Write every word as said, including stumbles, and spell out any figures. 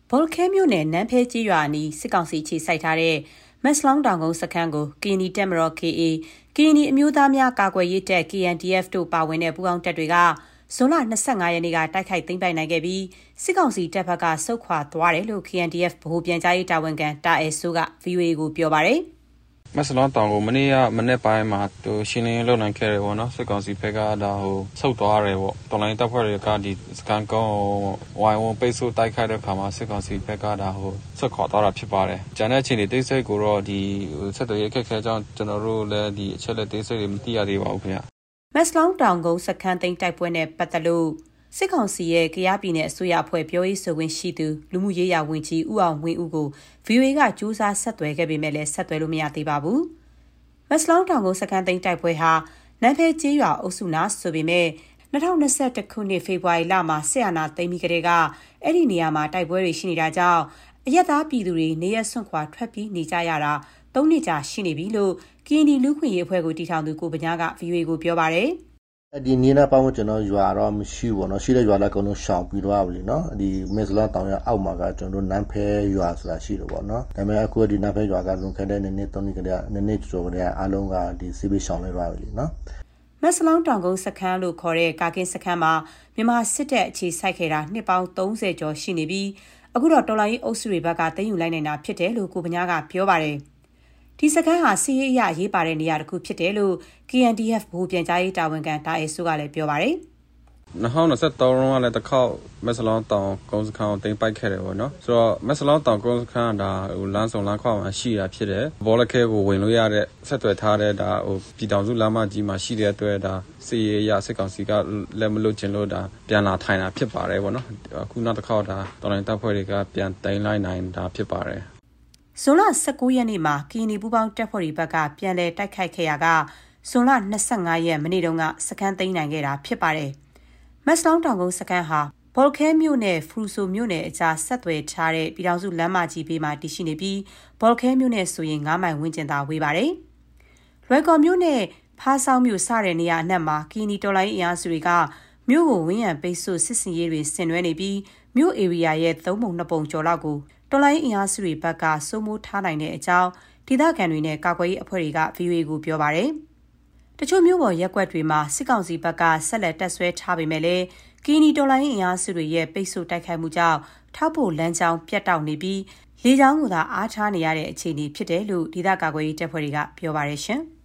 ဘောလခဲမြို့နယ်နန်းဖဲကြီးရွာအနီးစစ်ကောင်စီခြေစိုက်ထားတဲ့မက်စလောင်းတောင်ကုန်းစခန်းကိုကရင်နီတပ်မတော် K A ကရင်နီအမျိုးသားများကာကွယ်ရေးတပ် K N D F တို့ပါဝင်တဲ့ပူးပေါင်းတပ်တွေကဇွန်လ၂၅ရက်နေ့ကတိုက်ခိုက်သိမ်းပိုက်နိုင်ခဲ့ပြီးစစ်ကောင်စီတပ်ဘက်ကဆုတ်ခွာသွားတယ်လို့ K N D F ဗဟိုပြန်ကြားရေးတာဝန်ခံတာအဲဆိုးက V O A ကိုပြောပါတယ်မက်စလောင်းတောင်ကိုမနေ့ကမနေ့ပိုင်းမှာသူရှင်းလင်းလုပ်နိုင်ခဲ့တယ်ပေါ့နော်စစ်ကောင်စီဘက်ကဒါဟိုဆုတ်သွားတယ်ပေါ့တော်လိုင်းတပ်ဖွဲ့တွေကဒီစကန်ကုန်းဝိုင်းဝန်းပိတ်ဆို့တိုက်ခိုက်တဲ့ခါမှာစစ်ကောင်စီဘက်ကဒါဟိုဆုတ်ခွာသွားတာဖြစ်ပါတယ်။ကျန်တဲ့အချိန်တွေတိတ်ဆိတ်ကိုတော့ဒီဆက်သွယ်ရေးအခက်အခဲကြောင့်ကျွန်တော်တို့လည်းဒီအချက်လက်တိတ်ဆိတ်တွေမသိရသေးပါဘူးခင်ဗျ။မက်စလောင်းတောင်ကုန်းစခန်းသိမ်းတိုက်ပွဲနဲ့ပတ်သက်လို့စစ်ကောင်စီရဲ့ကရားပြည်နယ်အစိုးရအဖွဲ့ပြောရေးဆိုခွင့်ရှိသူလူမှုရေးရာဝန်ကြီးဦးအောင်ဝင်းဦးကို V O A ကစူးစမ်းဆက်သွယ်ခဲ့ပေမဲ့လည်းဆက်သွယ်လို့မရသေးပါဘူး။မက်စလောင်းတောင်ကုန်းစခန်းသိမ်းတိုက်ပွဲဟာနန်းဖဲကျေးရွာအုပ်စုနာဆိုပေမဲ့၂၀၂၁ခုနှစ်ဖေဖော်ဝါရီလမှာစစ်အာဏာသိမ်းပြီးကတည်းကအဲ့ဒီနေရာမှာတိုက်ပွဲတွေရှိနေတာကြောင့်အရက်သားပြည်သူတွေနေရဆွန့်ခွာထွက်ပြေးနေကြရတာ၃နှစ်ကြာရှိနေပြီလို့ကရင်နီလူခွင့်ရေးအဖွဲ့ကိုတည်ထောင်သူကိုပညာက V O A ကိုပြောပါတယ်အဲ့ဒီနေနာပေါင်းကျွန်တော်ရွာတော့မရှိဘူးเนาะရှိတဲ့ရွာလည်းအကုန်လုံးရှောင်ပြီးတော့ပြီเนาะဒီမက်စလောင်းတောင်ရအောက်မှာကကျွန်တော်တို့နန်းဖဲရွာဆိုတာရှိတယ်ပေါ့เนาะဒါပေမဲ့အခုဒီနန်းဖဲရွာကလွန်ခဲ့တဲ့နှစ်နှစ်သုံးနှစ်ကတည်းကနှစ်နှစ်ကျော်ကတည်းကအားလုံးကဒီစီးပေးရှောင်လဲသွားပြီเนาะမက်စလောင်းတောင်ကုန်းစခန်းလို့ခေါ်တဲ့ကာကင်းစခန်းမှာမြန်မာစစ်တပ်အခြေစိုက်ခဲ့တာနှစ်ပေါင်း၃၀ကျော်ရှိနေပြီးအခုတော့တော်လိုင်းအုပ်စုတွေဘက်ကသိမ်းယူလိုက်နိုင်တာဖြစ်တယ်လို့ကိုပညာကပြောပါတယ်ဒီစခန်းဟာစီးရေးအရရေးပါတဲ့နေရာတစ်ခုဖြစ်တယ်လို့ K N D F ဗဟိုပြန်ကြားရေးတာဝန်ခံတာအဲဆိုးကလည်းပြောပါတယ်၂၀၂၃တုန်းကလည်းတစ်ခေါက်မက်စလောင်းတောင်ကုန်းစခန်းကိုတင်ပိုက်ခဲ့တယ်ပေါ့နော်ဆိုတော့မက်စလောင်းတောင်ကုန်းစခန်းကဒါဟိုလမ်းဆောင်လမ်းခွမှာရှိတာဖြစ်တယ်ဘောလခဲကိုဝင်လို့ရတဲ့ဆက်သွယ်ထားတဲ့ဒါဟိုပြည်တောင်စုလမ်းမကြီးမှာရှိတဲ့အတွက်ဒါစီရေးရစစ်ကောင်စီကလက်မလွတ်ချင်လို့ဒါပြန်လာထိုင်တာဖြစ်ပါတယ်ပေါ့နော်အခုနောက်တစ်ခေါက်ဒါတော်လိုင်းတပ်ဖွဲ့တွေကပြန်တင်လိုက်နိုင်တာဖြစ်ပါတယ်ဇွန်လ၁၉ရက်နေ့မှာကရင်နီပူးပေါင်းတပ်ဖွဲ့တွေဘက်ကပြန်လည်တိုက်ခိုက်ခဲ့ရာကဇွန်လ၂၅ရက်မနေ့တုန်းကစခန်းသိမ်းနိုင်ခဲ့တာဖြစ်ပါတယ်။မက်စလောင်းတောင်ကုန်းစခန်းဟာဘောလခဲမြို့နယ်ဖရူဆိုမြို့နယ်အကြားဆက်သွယ်ထားတဲ့ပြည်ထောင်စုလမ်းမကြီးဘေးမှာတည်ရှိနေပြီးဘောလခဲမြို့နယ်ဆိုရင်၅မိုင်ဝန်းကျင်သာဝေးပါတယ်။လွယ်ကော်မြို့နယ်ဖားဆောင်းမြို့စတဲ့နေရာအနှံ့မှာကရင်နီတော်လိုင်းအင်အားစုတွေကမြို့ကိုဝန်းရံပိတ်ဆို့စစ်စင်ရေးတွေဆင်နွှဲနေပြီးမြို့ဧရိယာရဲ့သုံးပုံနှစ်ပုံကျော်လောက်ကိုတော်လိုင်းအင်အားစုတွေဘက်ကစိုးမိုးထားနိုင်တဲ့အကြောင်းဒေသခံတွေနဲ့ကာကွယ်ရေးအဖွဲ့တွေက V O A ကိုပြောပါတယ်။တချို့မျိုးပေါ်ရက်ကွက်တွေမှာစစ်ကောင်စီဘက်ကဆက်လက်တက်ဆွဲထားပေမဲ့လည်းကီနီတော်လိုင်းအင်အားစုတွေရဲ့ပိတ်ဆို့တိုက်ခိုက်မှုကြောင့်ထောက်ပို့လမ်းကြောင်းပြတ်တောက်နေပြီးလေကြောင်းကသာအားထားနေရတဲ့အခြေအနေဖြစ်တယ်လို့ဒေသကာကွယ်ရေးတပ်ဖွဲ့တွေကပြောပါတယ်ရှင်။